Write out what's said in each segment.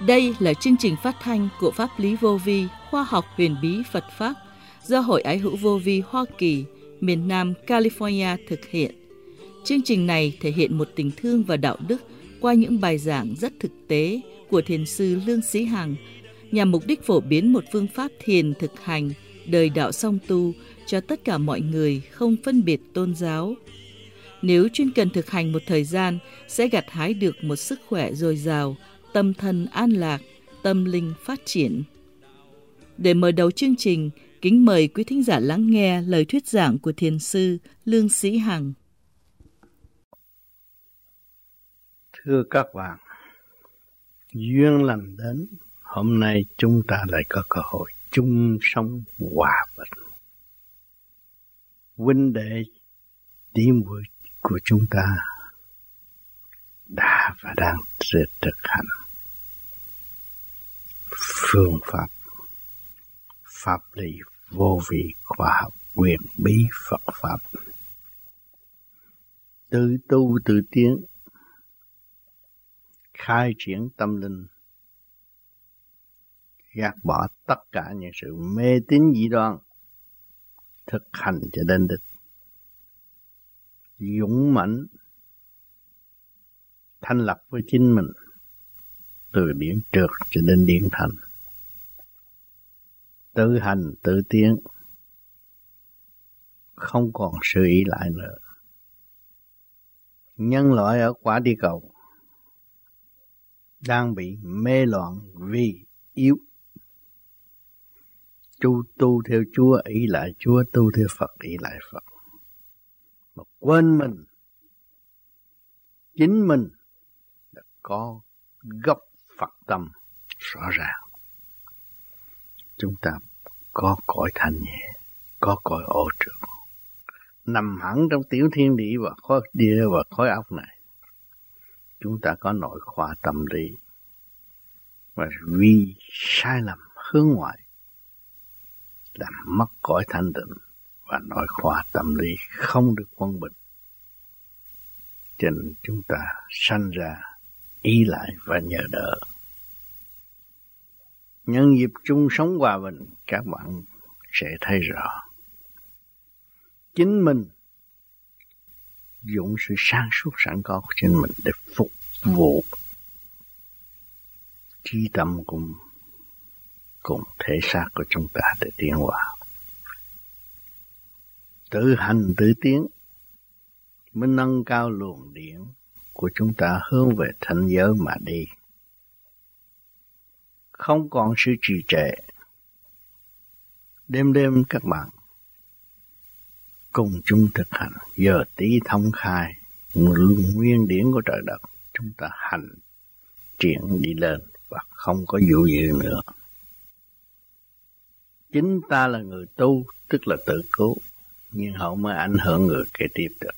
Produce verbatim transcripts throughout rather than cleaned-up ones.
Đây là chương trình phát thanh của Pháp lý Vô Vi, khoa học huyền bí Phật Pháp do Hội Ái hữu Vô Vi Hoa Kỳ, miền Nam California thực hiện. Chương trình này thể hiện một tình thương và đạo đức qua những bài giảng rất thực tế của Thiền sư Lương Sĩ Hằng, nhằm mục đích phổ biến một phương pháp thiền thực hành, đời đạo song tu cho tất cả mọi người không phân biệt tôn giáo. Nếu chuyên cần thực hành một thời gian, sẽ gặt hái được một sức khỏe dồi dào, tâm thân an lạc, tâm linh phát triển. Để mở đầu chương trình, kính mời quý thính giả lắng nghe lời thuyết giảng của Thiền sư Lương Sĩ Hằng. Thưa các bạn, duyên lành đến, hôm nay chúng ta lại có cơ hội chung sống hòa bình. Huynh đệ tín hữu của chúng ta đã và đang thực hành phương pháp pháp lý vô vi khoa học quyền bí Phật pháp, tự tu tự tiến, khai triển tâm linh, gạt bỏ tất cả những sự mê tín dị đoan, thực hành cho đến đích, dũng mãnh thanh lập với chính mình, từ điển trượt cho đến điển thành, tự hành tự tiến, không còn sự ý lại nữa. Nhân loại ở quả địa cầu đang bị mê loạn vì yếu. Tu tu theo Chúa, ý lại Chúa, tu theo Phật, ý lại Phật. Mà quên mình, chính mình đã có gốc Phật tâm rõ ràng. Chúng ta có cõi thanh nhẹ, có cõi ô trượt, nằm hẳn trong tiểu thiên địa và khối địa và khối óc này. Chúng ta có nội khoa tâm lý, và vì sai lầm hướng ngoại làm mất cõi thanh tịnh và nội khoa tâm lý không được quân bình. Cho nên chúng ta sanh ra ý lại và nhờ đỡ. Nhân dịp chung sống hòa bình, các bạn sẽ thấy rõ chính mình dùng sự sáng suốt sẵn có của chính mình để phục vụ trí tâm cùng cùng thể xác của chúng ta để tiến hóa. Tự hành tự tiến mới nâng cao luồng điển của chúng ta hướng về thanh giới mà đi. Không còn sự trì trệ. Đêm đêm các bạn cùng chung thực hành, giờ tí thông khai luồng nguyên điển của trời đất, chúng ta hành triển đi lên và không có dụ dự nữa. Chính ta là người tu, tức là tự cứu, nhưng hậu mới ảnh hưởng người kế tiếp được.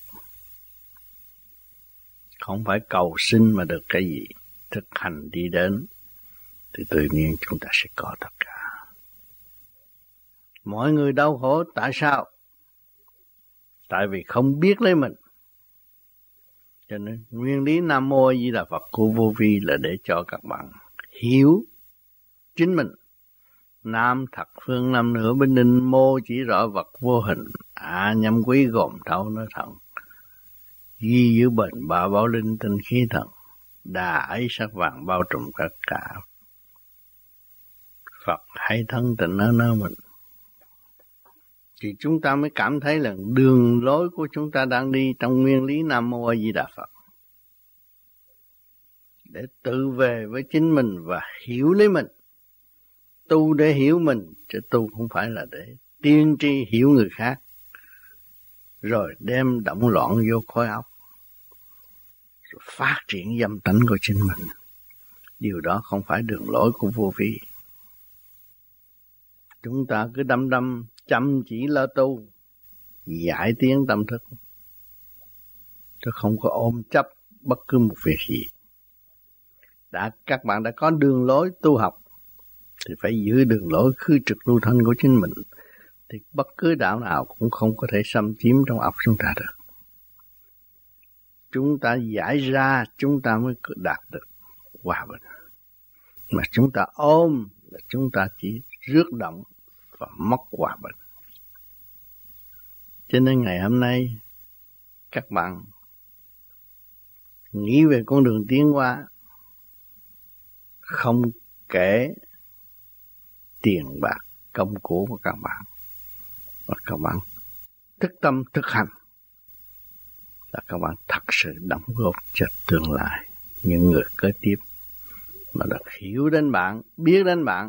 Không phải cầu xin mà được cái gì, thực hành đi đến thì tự nhiên chúng ta sẽ có tất cả. Mọi người đau khổ tại sao? Tại vì không biết lấy mình. Cho nên nguyên lý Nam Mô A Di Đà Phật của Vô Vi là để cho các bạn hiểu chính mình. Nam thật phương nam nửa bên ninh, mô chỉ rõ vật vô hình, à nhâm quý gồm thấu nói thần. Ghi giữ bệnh bà bảo linh tinh khí thần, đà ấy sắc vàng bao trùm tất cả. Phật hãy thân tình ở nơi mình. Thì chúng ta mới cảm thấy là đường lối của chúng ta đang đi trong nguyên lý Nam Mô A Di Đà Phật. Để tự về với chính mình và hiểu lấy mình. Tu để hiểu mình, chứ tu không phải là để tiên tri hiểu người khác, rồi đem động loạn vô khối óc, rồi phát triển dâm tánh của chính mình. Điều đó không phải đường lối của Vô Vi. Chúng ta cứ đăm đăm chăm chỉ lo tu, giải tiến tâm thức, chứ không có ôm chấp bất cứ một việc gì. Đã các bạn đã có đường lối tu học thì phải giữ đường lối khư trực lưu thanh của chính mình, thì bất cứ đạo nào cũng không có thể xâm chiếm trong óc chúng ta được. Chúng ta giải ra, chúng ta mới đạt được hòa bình. Mà chúng ta ôm là chúng ta chỉ rước động và mất hòa bình. Cho nên ngày hôm nay các bạn nghĩ về con đường tiến hóa, không kể tiền bạc công cụ của các bạn, và các bạn thức tâm thực hành là các bạn thật sự đóng góp cho tương lai những người kế tiếp mà được hiểu đến bạn, biết đến bạn,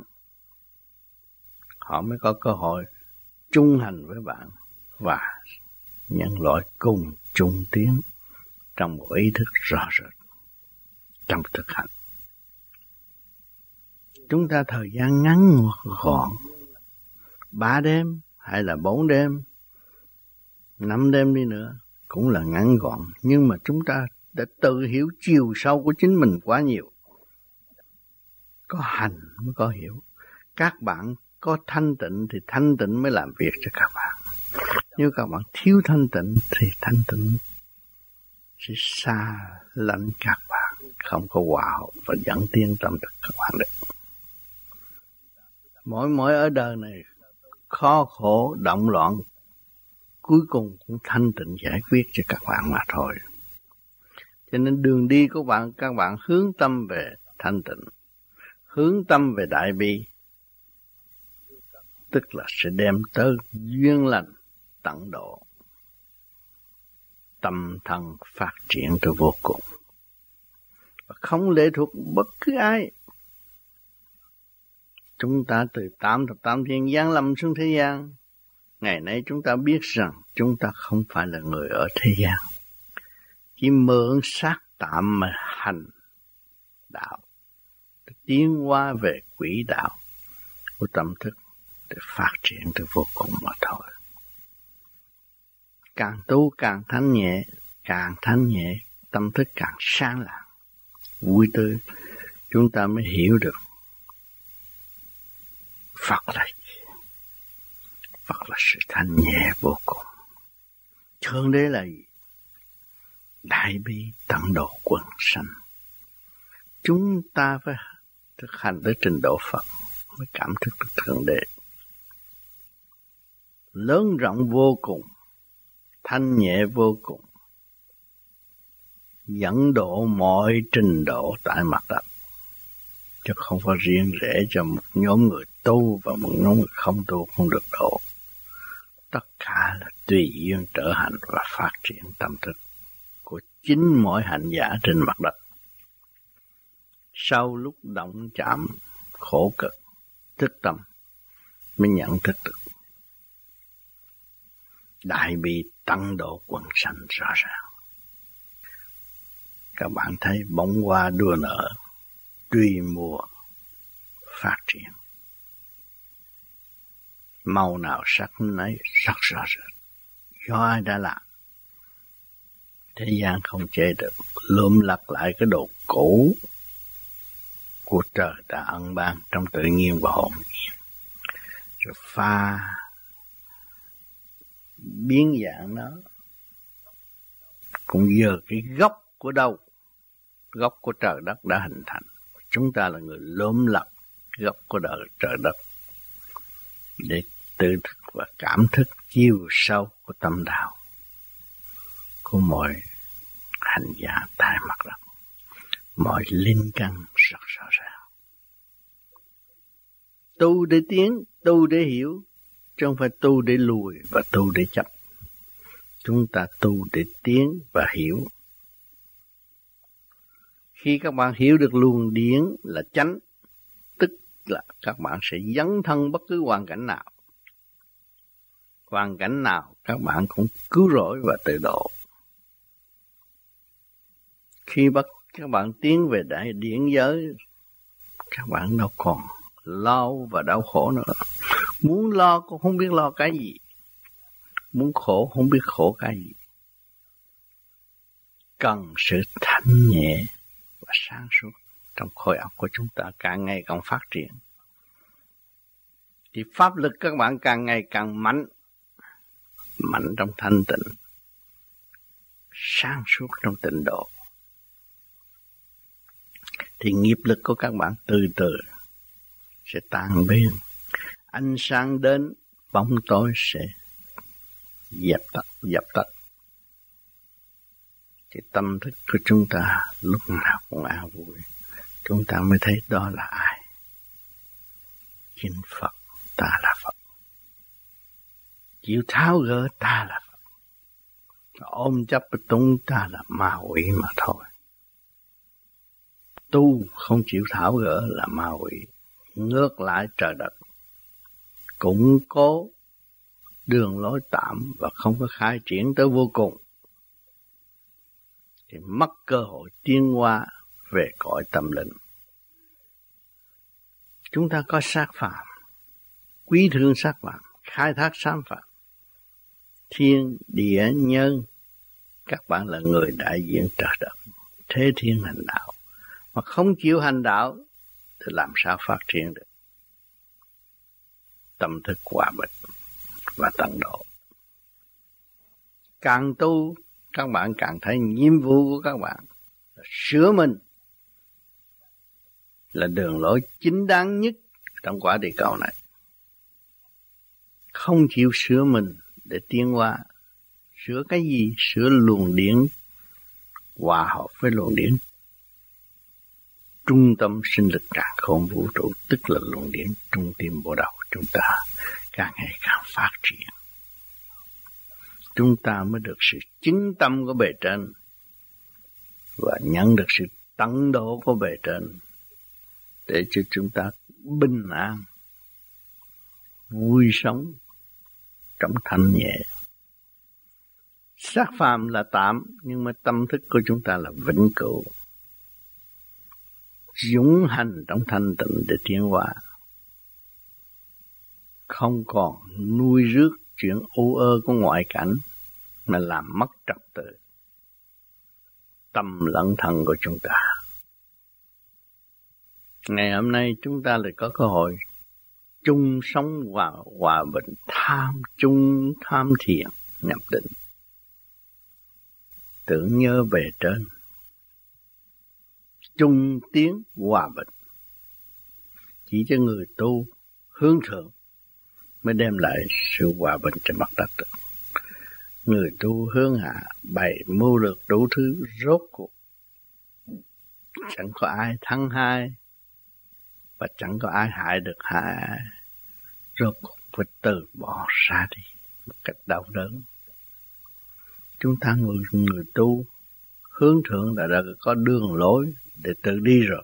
họ mới có cơ hội trung hành với bạn và nhân loại cùng chung tiến trong một ý thức rõ rệt trong thực hành. Chúng ta thời gian ngắn gọn, ba đêm hay là bốn đêm, năm đêm đi nữa cũng là ngắn gọn, nhưng mà chúng ta đã tự hiểu chiều sâu của chính mình quá nhiều. Có hành mới có hiểu. Các bạn có thanh tịnh thì thanh tịnh mới làm việc cho các bạn. Nếu các bạn thiếu thanh tịnh thì thanh tịnh sẽ xa lánh các bạn, không có hòa hợp và dẫn tiến tâm thức các bạn được. Mỗi mỗi ở đời này khó khổ động loạn, cuối cùng cũng thanh tịnh giải quyết cho các bạn mà thôi. Cho nên đường đi của bạn, các bạn hướng tâm về thanh tịnh, hướng tâm về đại bi, tức là sẽ đem tới duyên lành tận độ, tâm thần phát triển tới vô cùng, và không lệ thuộc bất cứ ai. Chúng ta từ tám thập tam thiên giáng lâm xuống thế gian, ngày nay chúng ta biết rằng chúng ta không phải là người ở thế gian, chỉ mượn xác tạm mà hành đạo, tiến hóa về quỹ đạo của tâm thức để phát triển tới vô cùng mà thôi. Càng tu càng thanh nhẹ, càng thanh nhẹ tâm thức càng sáng lạng, vui tươi, chúng ta mới hiểu được Phật là gì? Phật là sự thanh nhẹ vô cùng. Thượng đế là gì? Đại bi tận độ quần sanh. Chúng ta phải thực hành tới trình độ Phật mới cảm thức được Thượng đế. Lớn rộng vô cùng, thanh nhẹ vô cùng, dẫn độ mọi trình độ tại mặt đất, chứ không phải riêng rẽ cho một nhóm người tu và một nhóm người không tu không được độ. Tất cả là tùy duyên trở hành và phát triển tâm thức của chính mỗi hành giả trên mặt đất. Sau lúc động chạm khổ cực, thức tâm mới nhận thức được đại bi tận độ quần sanh rõ ràng. Các bạn thấy bông hoa đua nở, tùy mùa phát triển, màu nào sắc nấy rất rõ rệt. Do ai đã làm? Thế gian không chế được, lượm lặt lại cái đồ cũ của trời đã ân ban trong tự nhiên và hồn nhiên, rồi pha biến dạng nó, cũng giờ cái gốc của đâu? Gốc của trời đất đã hình thành. Chúng ta là người lượm lặt gốc của đời trời đất để tự thức và cảm thức chiều sâu của tâm đạo của mọi hành giả tại mặt đất, mọi linh căn rất rõ ràng. Tu để tiến, tu để hiểu, chứ không phải tu để lùi và tu để chấp. Chúng ta tu để tiến và hiểu. Khi các bạn hiểu được luồng điển là chánh, tức là các bạn sẽ dấn thân bất cứ hoàn cảnh nào. Hoàn cảnh nào các bạn cũng cứu rỗi và tự độ. Khi bắt các bạn tiến về đại điển giới, các bạn đâu còn lo và đau khổ nữa. Muốn lo cũng không biết lo cái gì, muốn khổ không biết khổ cái gì. Cần sự thanh nhẹ và sáng suốt trong khối óc của chúng ta càng ngày càng phát triển, thì pháp lực các bạn càng ngày càng mạnh, mạnh trong thanh tịnh, sáng suốt trong tịnh độ. thì nghiệp lực của các bạn từ từ sẽ tan biến. Ánh sáng đến, bóng tối sẽ dập tắt, dập tắt. Thì tâm thức của chúng ta lúc nào cũng an vui. Chúng ta mới thấy đó là ai. Chính Phật, ta là Phật. Chịu tháo gỡ, ta là Phật. Ôm chấp của chúng ta là ma quỷ mà thôi. Tu không chịu tháo gỡ là ma quỷ. Ngược lại trời đất, củng cố đường lối tạm và không có khai triển tới vô cùng, thì mất cơ hội tiến hóa về cõi tâm linh. Chúng ta có sát phạm, quý thương sát phạm, khai thác sát phạm, thiên địa nhân, các bạn là người đại diện trời đất, thế thiên hành đạo, mà không chịu hành đạo thì làm sao phát triển được tâm thức hòa bình và tận độ. Càng tu, các bạn càng thấy nhiệm vụ của các bạn là sửa mình, là đường lối chính đáng nhất trong quả địa cầu này. Không chịu sửa mình để tiến hóa. Sửa cái gì? Sửa luồng điển hòa hợp với luồng điển trung tâm sinh lực càn khôn vũ trụ, tức là luồng điển trung tim bộ đầu chúng ta càng ngày càng phát triển. Chúng ta mới được sự chứng tâm của bề trên và nhận được sự tận độ của bề trên, để cho chúng ta bình an, vui sống trong thanh nhẹ. Xác phàm là tạm, nhưng mà tâm thức của chúng ta là vĩnh cửu, dũng hành trong thanh tịnh để tiến hóa, không còn nuôi rước chuyện u ơ của ngoại cảnh mà làm mất trật tự tâm lẫn thân của chúng ta. Ngày hôm nay chúng ta lại có cơ hội chung sống và hòa bình, tham chung tham thiền nhập định, tưởng nhớ về trên, chung tiến hòa bình. Chỉ cho người tu hướng thượng mới đem lại sự hòa bình trên mặt đất được. Người tu hướng hạ bày mưu lược đủ thứ, rốt cuộc chẳng có ai thắng hai và chẳng có ai hại được hại. Rốt cuộc phải từ bỏ ra đi một cách đau đớn. Chúng ta người, người tu hướng thượng đã, đã có đường lối để tự đi rồi.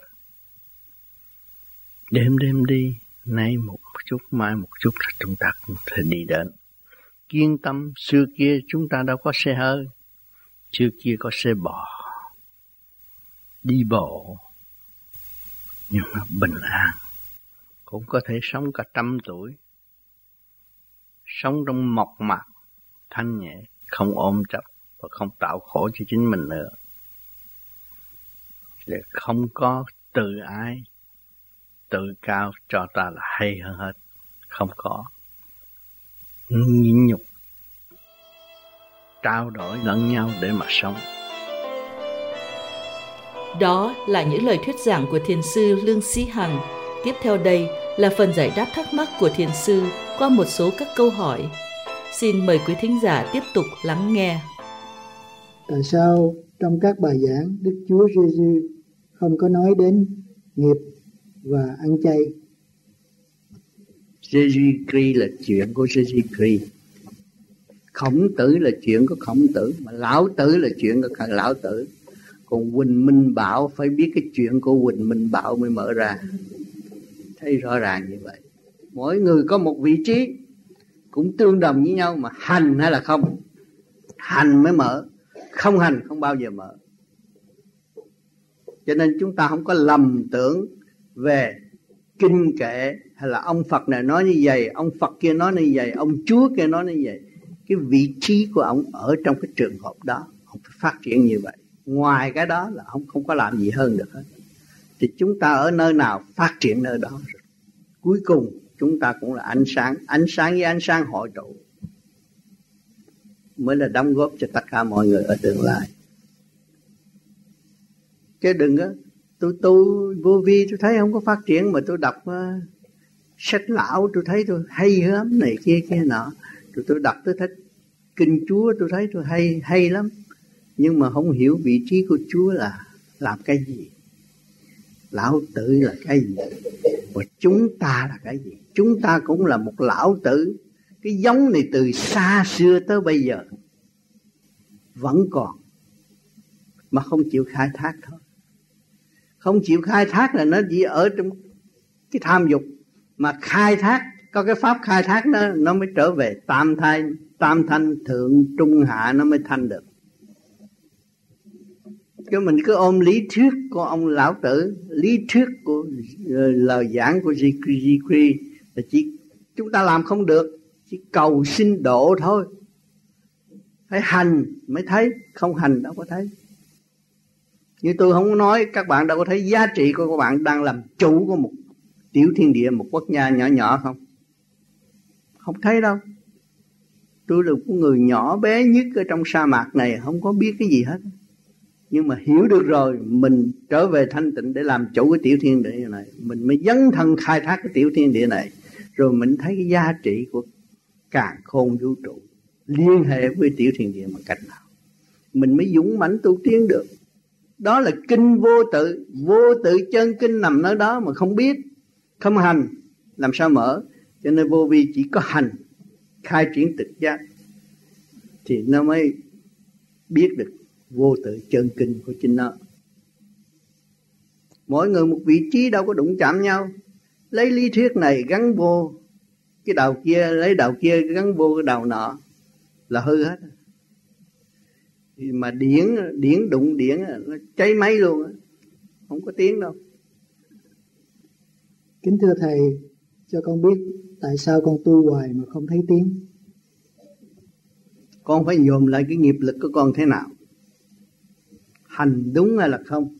Đêm đêm đi, nay một chút, mai một chút là chúng ta cũng thể đi đến. Kiên tâm, xưa kia chúng ta đâu có xe hơi, xưa kia có xe bò, đi bộ, nhưng mà bình an, cũng có thể sống cả trăm tuổi, sống trong mộc mạc, thanh nhẹ, không ôm chấp và không tạo khổ cho chính mình nữa. Để không có tự ái, tự cao cho ta là hay hơn hết, không có. Nhịn nhục, trao đổi lẫn nhau để mà sống. Đó là những lời thuyết giảng của Thiền sư Lương Sĩ Hằng. Tiếp theo đây là phần giải đáp thắc mắc của Thiền sư qua một số các câu hỏi. Xin mời quý thính giả tiếp tục lắng nghe. Tại sao trong các bài giảng Đức Chúa Giêsu không có nói đến nghiệp và ăn chay? Giêsu Christ là chuyện của Giêsu Christ. Khổng Tử là chuyện của Khổng Tử, mà Lão Tử là chuyện của Lão Tử. Còn Huỳnh Minh Bảo phải biết cái chuyện của Huỳnh Minh Bảo mới mở ra. Thấy rõ ràng như vậy. Mỗi người có một vị trí cũng tương đồng với nhau, mà hành hay là không, hành mới mở, không hành không bao giờ mở. Cho nên chúng ta không có lầm tưởng về kinh kệ hay là ông Phật này nói như vậy, ông Phật kia nói như vậy, ông Chúa kia nói như vậy. Cái vị trí của ông ở trong cái trường hợp đó, ông phải phát triển như vậy. Ngoài cái đó là ông không có làm gì hơn được hết. Thì chúng ta ở nơi nào phát triển nơi đó. Cuối cùng chúng ta cũng là ánh sáng, ánh sáng với ánh sáng hội tụ mới là đóng góp cho tất cả mọi người ở tương lai. Chứ đừng có Tôi tu vô vi tôi thấy không có phát triển, mà tôi đọc uh, sách lão tôi thấy tôi hay lắm, này kia kia nọ. Rồi tôi đọc tôi thấy kinh Chúa tôi thấy tôi hay hay lắm. Nhưng mà không hiểu vị trí của Chúa là làm cái gì, lão tử là cái gì, và chúng ta là cái gì. Chúng ta cũng là một lão tử. Cái giống này từ xa xưa tới bây giờ vẫn còn, mà không chịu khai thác thôi. Không chịu khai thác là nó chỉ ở trong cái tham dục, mà khai thác có cái pháp khai thác nó nó mới trở về tam thanh, tam thanh thượng trung hạ, nó mới thanh được. Chứ mình cứ ôm lý thuyết của ông lão tử, lý thuyết của lời giảng của Zikri là chỉ chúng ta làm không được, chỉ cầu xin độ thôi. Phải hành mới thấy, không hành đâu có thấy. Như tôi không nói, các bạn đâu có thấy giá trị của các bạn đang làm chủ của một tiểu thiên địa, một quốc gia nhỏ nhỏ không? Không thấy đâu. Tôi là một người nhỏ bé nhất ở trong sa mạc này, không có biết cái gì hết. Nhưng mà hiểu được rồi, mình trở về thanh tịnh để làm chủ cái tiểu thiên địa này. Mình mới dấn thân khai thác cái tiểu thiên địa này. Rồi mình thấy cái giá trị của càn khôn vũ trụ liên hệ với tiểu thiên địa bằng cách nào. Mình mới dũng mãnh tu tiến được. Đó là kinh vô tự. Vô tự chân kinh nằm ở đó mà không biết, không hành, làm sao mở. Cho nên vô vi chỉ có hành, khai triển tự giác, thì nó mới biết được vô tự chân kinh của chính nó. Mỗi người một vị trí, đâu có đụng chạm nhau. Lấy lý thuyết này gắn vô cái đầu kia, lấy đầu kia gắn vô cái đầu nọ là hư hết. Thì mà điển điển đụng điển nó cháy máy luôn, không có tiếng đâu. Kính thưa thầy, cho con biết tại sao con tu hoài mà không thấy tiếng. Con phải dồn lại cái nghiệp lực của con thế nào. Hành đúng hay là không?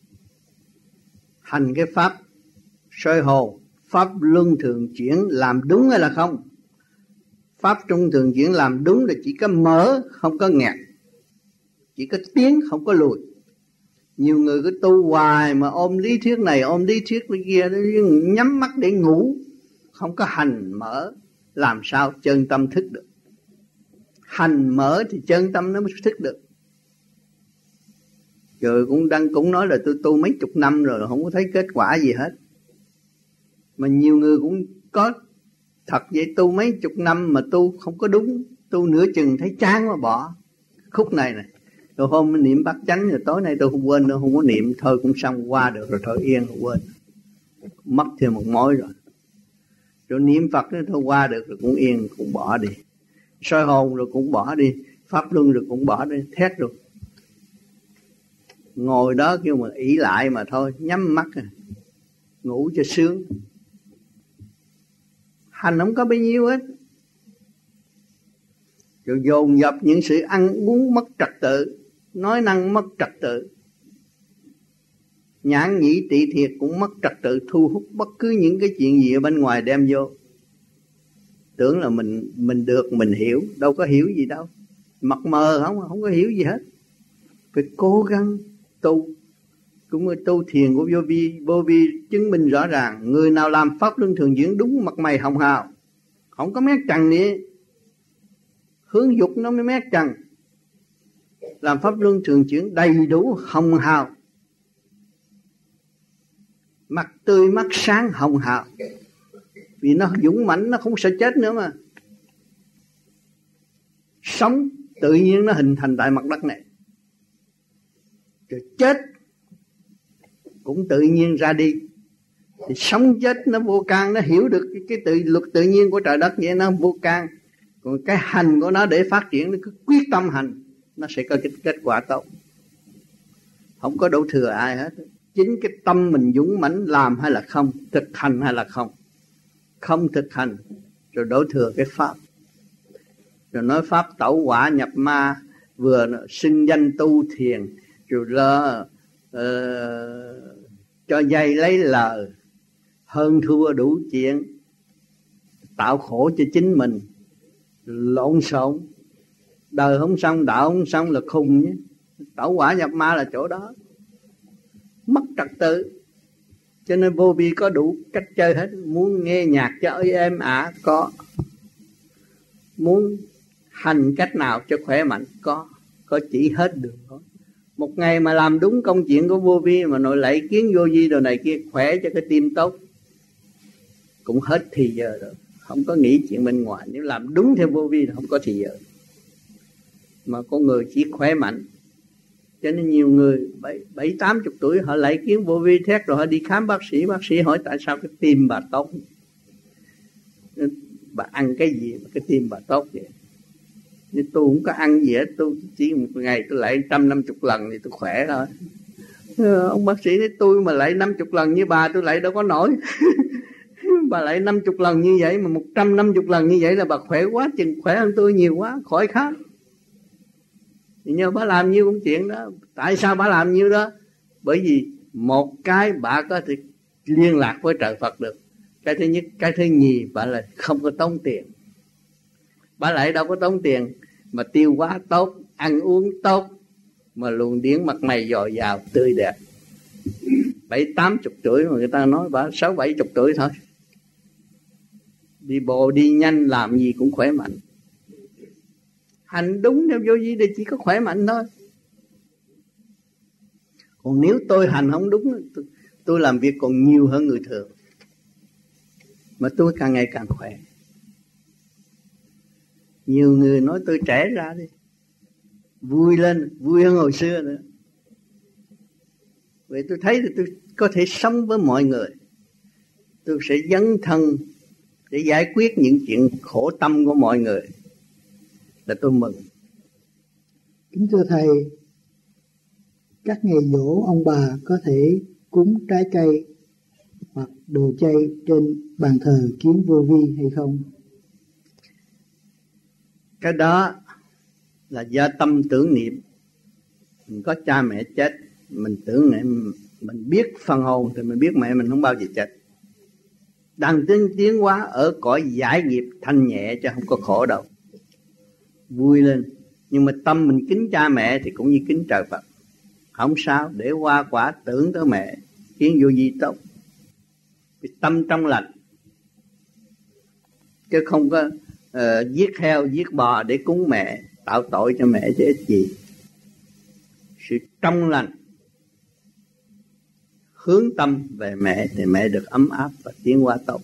Hành cái pháp soi hồn, pháp luân thường chuyển làm đúng hay là không? Pháp trung thường chuyển làm đúng là chỉ có mở không có nghẹt, chỉ có tiến không có lùi. Nhiều người cứ tu hoài mà ôm lý thuyết này ôm lý thuyết kia, nhắm mắt để ngủ, không có hành mở, làm sao chân tâm thức được. Hành mở thì chân tâm nó mới thức được. Rồi cũng đang cũng nói là tôi tu mấy chục năm rồi không có thấy kết quả gì hết. Mà nhiều người cũng có thật vậy, tu mấy chục năm mà tu không có đúng, tu nửa chừng thấy chán mà bỏ khúc này này. Rồi hôm niệm bát chánh, rồi tối nay tôi không quên nữa, không có niệm, thôi cũng xong qua được rồi, thôi yên rồi quên, mất thêm một mối rồi. Rồi niệm Phật nữa thôi qua được rồi cũng yên, cũng bỏ đi. Soi hồn rồi cũng bỏ đi, pháp luân rồi cũng bỏ đi, thét rồi. Ngồi đó kêu mà ỷ lại mà thôi, nhắm mắt à, ngủ cho sướng. Hành không có bao nhiêu hết. Rồi dồn dập những sự ăn uống mất trật tự, nói năng mất trật tự, nhãn nhĩ tị thiệt cũng mất trật tự, thu hút bất cứ những cái chuyện gì ở bên ngoài đem vô. Tưởng là mình mình được, mình hiểu, đâu có hiểu gì đâu. Mập mờ không, không có hiểu gì hết. Phải cố gắng tu. Cũng như tu thiền của vô vi, vô vi chứng minh rõ ràng, người nào làm pháp luân thường chuyển đúng mặt mày hồng hào, không có mét trần nữa, hướng dục nó mới mét trần. Làm pháp luân thường chuyển đầy đủ hồng hào, mặt tươi mắt sáng hồng hào, vì nó dũng mãnh, nó không sợ chết nữa mà. Sống tự nhiên nó hình thành tại mặt đất này, rồi chết cũng tự nhiên ra đi. Thì sống chết nó vô can, nó hiểu được cái, cái tự luật tự nhiên của trời đất vậy, nó vô can. Còn cái hành của nó để phát triển, nó cứ quyết tâm hành, nó sẽ có cái kết quả tốt, không có đổ thừa ai hết. Chính cái tâm mình dũng mãnh làm hay là không, thực hành hay là không. Không thực hành rồi đổ thừa cái pháp, rồi nói pháp tẩu quả nhập ma, vừa xưng danh tu thiền, rồi lơ uh, cho dây lấy lời, hơn thua đủ chuyện, tạo khổ cho chính mình, lộn xộn. Đời không xong, đạo không xong là khùng nhé. Tẩu quả nhập ma là chỗ đó. mất trật tự. Cho nên vô vi có đủ cách chơi hết. Muốn nghe nhạc cho êm ả có, muốn hành cách nào cho khỏe mạnh có, có chỉ hết đường thôi. Một ngày mà làm đúng công chuyện của vô vi, mà nội lạy kiến vô vi đồ này kia, khỏe cho cái tim tốt, cũng hết thì giờ rồi. Không có nghĩ chuyện bên ngoài. Nếu làm đúng theo vô vi thì không có thì giờ. Mà con người chỉ khỏe mạnh. Cho nên nhiều người bảy tám chục tuổi họ lạy kiến vô vi thét, rồi họ đi khám bác sĩ. Bác sĩ hỏi tại sao cái tim bà tốt, bà ăn cái gì mà cái tim bà tốt vậy? Nhưng tôi không có ăn gì hết, tôi chỉ một ngày tôi lạy trăm năm chục lần thì tôi khỏe thôi. Ông bác sĩ nói tôi mà lạy năm chục lần như bà tôi lạy đâu có nổi. Bà lạy năm chục lần như vậy mà một trăm năm chục lần như vậy là bà khỏe quá chừng, khỏe hơn tôi nhiều quá, khỏi khác. Thì nhờ bà làm nhiêu công chuyện đó. Tại sao bà làm nhiêu đó? Bởi vì một cái bà có thể liên lạc với trời Phật được. Cái thứ nhất. Cái thứ nhì, bà là không có tốn tiền. Bà lại đâu có tốn tiền, mà tiêu hóa tốt, ăn uống tốt, mà luồng điển mặt mày dồi dào tươi đẹp. Bảy tám chục tuổi mà người ta nói bà sáu bảy chục tuổi thôi. Đi bộ đi nhanh làm gì cũng khỏe mạnh. Hành đúng theo vô vi thì chỉ có khỏe mạnh thôi. Còn nếu tôi hành không đúng, tôi, tôi làm việc còn nhiều hơn người thường, mà tôi càng ngày càng khỏe. Nhiều người nói tôi trẻ ra đi, vui lên, vui hơn hồi xưa nữa. Vậy tôi thấy thì tôi có thể sống với mọi người. Tôi sẽ dấn thân để giải quyết những chuyện khổ tâm của mọi người, là tôi mừng. Kính thưa Thầy, các ngày giỗ ông bà có thể cúng trái cây hoặc đồ chay trên bàn thờ kiến vô vi hay không? Cái đó là do tâm tưởng niệm. Mình có cha mẹ chết, mình tưởng niệm, mình biết phần hồn thì mình biết mẹ mình không bao giờ chết. Đang tiến tiến hóa ở cõi giải nghiệp thanh nhẹ chứ không có khổ đâu. Vui lên. Nhưng mà tâm mình kính cha mẹ thì cũng như kính trời Phật. Không sao, để hoa quả tưởng tới mẹ, kiến vô vi tốt. Vì tâm trong lành, chứ không có uh, giết heo, giết bò để cúng mẹ, tạo tội cho mẹ chứ ít gì. Sự trong lành, hướng tâm về mẹ thì mẹ được ấm áp và tiến hóa tốt.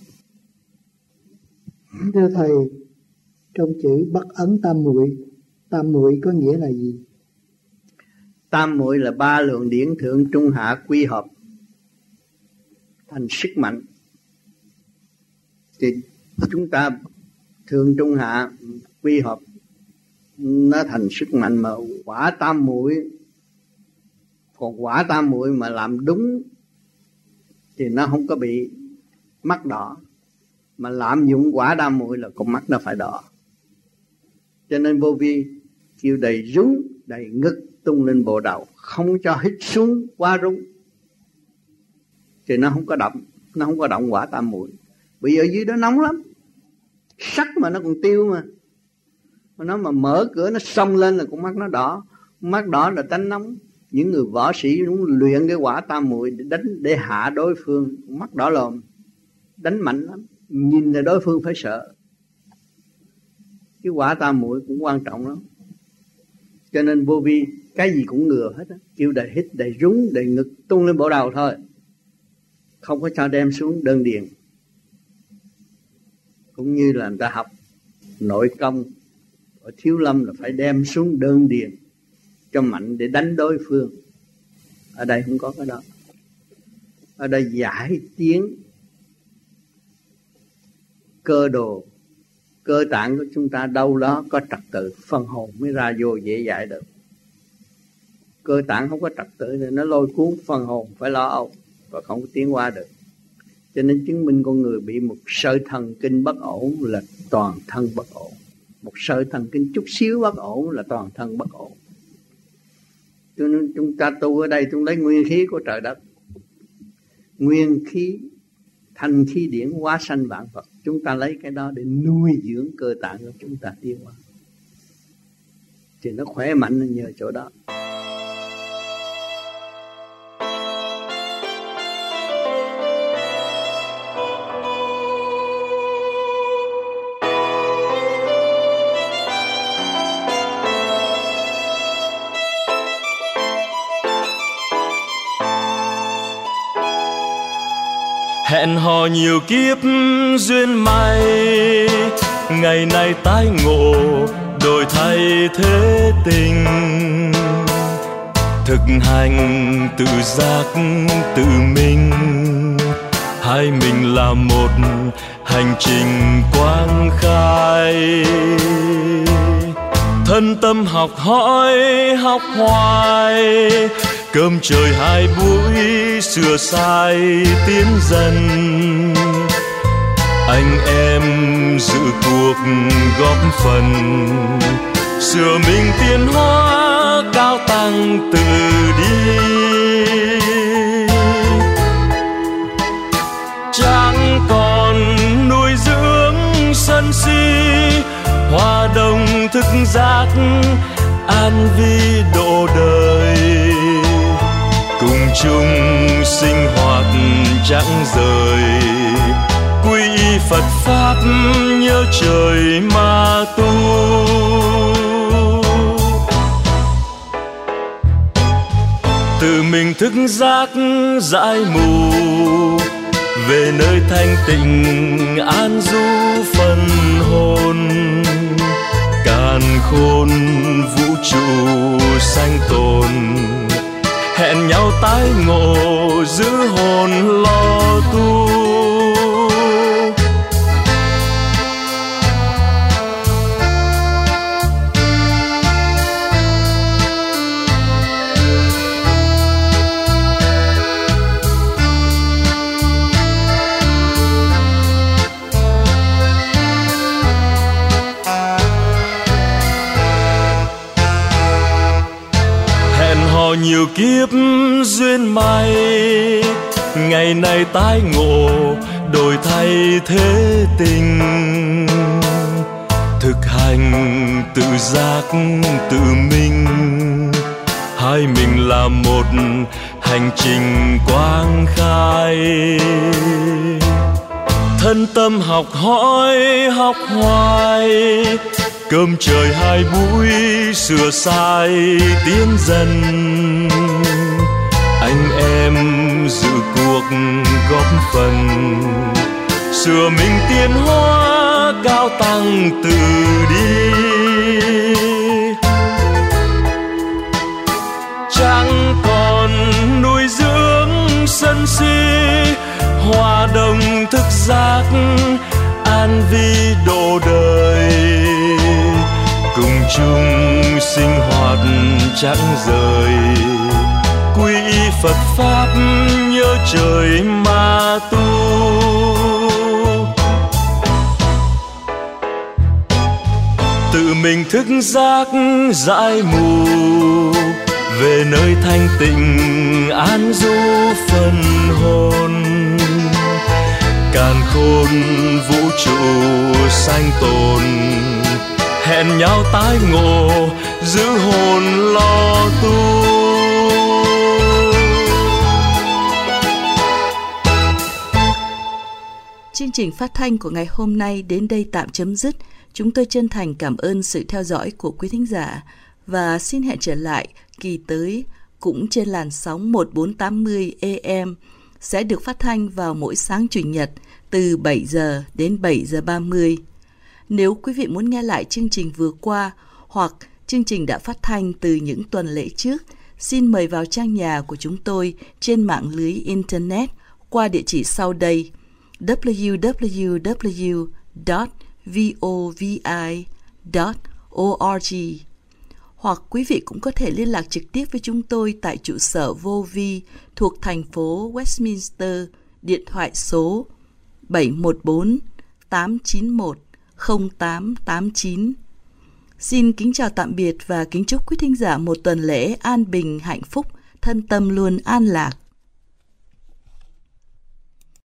Thưa Thầy, trong chữ Bắc Ấn Tam Muội, Tam Muội có nghĩa là gì? Tam muội là ba luồng điển thượng trung hạ quy hợp thành sức mạnh. Thì chúng ta thượng trung hạ quy hợp nó thành sức mạnh, mà quả tam muội, còn quả tam muội mà làm đúng thì nó không có bị mắt đỏ, mà lạm dụng quả tam muội là con mắt nó phải đỏ. Cho nên vô vi kêu đầy rúng, đầy ngực tung lên bộ đầu, không cho hít xuống quá rung, thì nó không có động, nó không có động quả tam muội. Bởi ở dưới đó nóng lắm, sắc mà nó còn tiêu mà, mà nó mà mở cửa nó xông lên là con mắt nó đỏ, mắt đỏ là tánh nóng. Những người võ sĩ cũng luyện cái quả tam muội để đánh, để hạ đối phương, mắt đỏ lòm, đánh mạnh lắm, nhìn là đối phương phải sợ. Cái quả tam muội cũng quan trọng lắm. Cho nên vô vi cái gì cũng ngừa hết á, kêu đầy hít, đầy rúng, đầy ngực tung lên bộ đầu thôi, không có cho đem xuống đơn điền. Cũng như là người ta học nội công ở Thiếu Lâm là phải đem xuống đơn điền cho mạnh để đánh đối phương. Ở đây không có cái đó. Ở đây giải tiến cơ đồ, cơ tạng của chúng ta đâu đó có trật tự, phân hồn mới ra vô dễ dãi được. Cơ tạng không có trật tự thì nó lôi cuốn phân hồn phải lo âu và không có tiến qua được. Cho nên chứng minh con người bị một sợi thần kinh bất ổn là toàn thân bất ổn. Một sợi thần kinh chút xíu bất ổn là toàn thân bất ổn. Cho nên chúng ta tu ở đây chúng lấy nguyên khí của trời đất, nguyên khí thanh khí điển hóa sanh vạn vật. Chúng ta lấy cái đó để nuôi dưỡng cơ tạng của chúng ta tiến hóa, thì nó khỏe mạnh nhờ chỗ đó. hẹn hò nhiều kiếp duyên may, ngày nay tái ngộ đổi thay thế tình. Thực hành tự giác tự minh, hai mình là một hành trình quang khai. Thân tâm học hỏi học hoài, cơm trời hai buổi sửa sai tiến dần. Anh em dự cuộc góp phần, sửa mình tiến hóa cao tăng tự đi. Chẳng còn nuôi dưỡng sân si, hòa đồng thức giác an vi độ đời. Cùng chung sinh hoạt chẳng rời, quy y Phật Pháp nhớ trời mà tu. Tự mình thức giác giải mù, về nơi thanh tịnh an du phần hồn. Càn khôn vũ trụ sanh tồn, hẹn nhau tái ngộ giữ hồn lo tu. Nhiều kiếp duyên may, ngày nay tái ngộ đổi thay thế tình. Thực hành tự giác tự minh, hai mình là một hành trình quang khai. Thân tâm học hỏi học hoài, cơm trời hai buổi sửa sai tiến dần. Anh em dự cuộc góp phần, sửa mình tiến hóa cao tăng tự đi. Chẳng còn nuôi dưỡng sân si, hòa đồng thức giác an vi độ đời. Cùng chung sinh hoạt chẳng rời, quy y Phật Pháp nhớ trời mà tu. Tự mình thức giác giải mù, về nơi thanh tịnh an du phần hồn. Càn khôn vũ trụ sanh tồn, hẹn nhau tái ngộ giữ hồn lo tu. Chương trình phát thanh của ngày hôm nay đến đây tạm chấm dứt. Chúng tôi chân thành cảm ơn sự theo dõi của quý thính giả và xin hẹn trở lại kỳ tới cũng trên làn sóng một nghìn bốn trăm tám mươi A M, sẽ được phát thanh vào mỗi sáng Chủ nhật từ bảy giờ đến bảy giờ ba mươi. Nếu quý vị muốn nghe lại chương trình vừa qua hoặc chương trình đã phát thanh từ những tuần lễ trước, xin mời vào trang nhà của chúng tôi trên mạng lưới Internet qua địa chỉ sau đây: w w w chấm vovi chấm org. Hoặc quý vị cũng có thể liên lạc trực tiếp với chúng tôi tại trụ sở vô vi thuộc thành phố Westminster, điện thoại số bảy một bốn tám chín một không tám tám chín. Xin kính chào tạm biệt và kính chúc quý thính giả một tuần lễ an bình, hạnh phúc, thân tâm luôn an lạc.